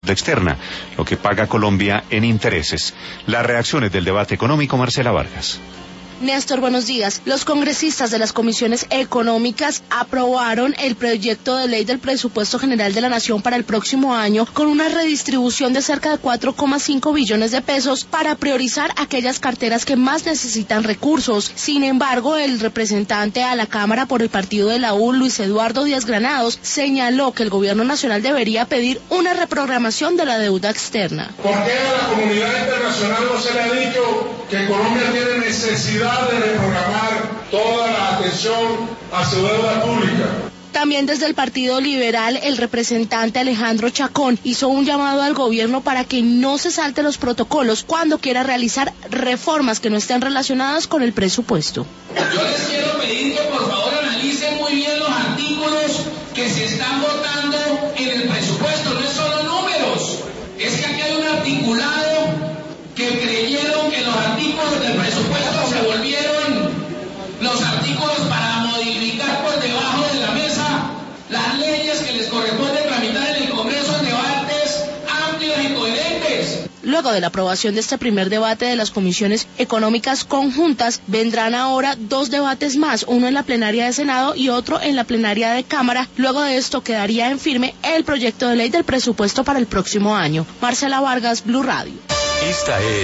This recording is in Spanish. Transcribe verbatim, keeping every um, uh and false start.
externa, lo que paga Colombia en intereses. Las reacciones del debate económico, Marcela Vargas. Néstor, buenos días. Los congresistas de las comisiones económicas aprobaron el proyecto de ley del presupuesto general de la Nación para el próximo año con una redistribución de cerca de cuatro coma cinco billones de pesos para priorizar aquellas carteras que más necesitan recursos. Sin embargo, el representante a la Cámara por el partido de la U, Luis Eduardo Díaz Granados, señaló que el gobierno nacional debería pedir una reprogramación de la deuda externa. ¿Por qué a la comunidad internacional no se le ha dicho que Colombia tiene necesidad de reprogramar toda la atención a su deuda pública? También desde el Partido Liberal, el representante Alejandro Chacón hizo un llamado al gobierno para que no se salte los protocolos cuando quiera realizar reformas que no estén relacionadas con el presupuesto. Yo les quiero pedir que por favor analicen muy bien los artículos que se están votando en el presupuesto. No es solo números, es que aquí hay un articulado que creyeron que los artículos del presupuesto se volvieron los artículos para modificar por debajo de la mesa las leyes que les corresponde tramitar en el Congreso en debates amplios y coherentes. Luego de la aprobación de este primer debate de las comisiones económicas conjuntas, vendrán ahora dos debates más, uno en la plenaria de Senado y otro en la plenaria de Cámara. Luego de esto quedaría en firme el proyecto de ley del presupuesto para el próximo año. Marcela Vargas, Blue Radio. Esta es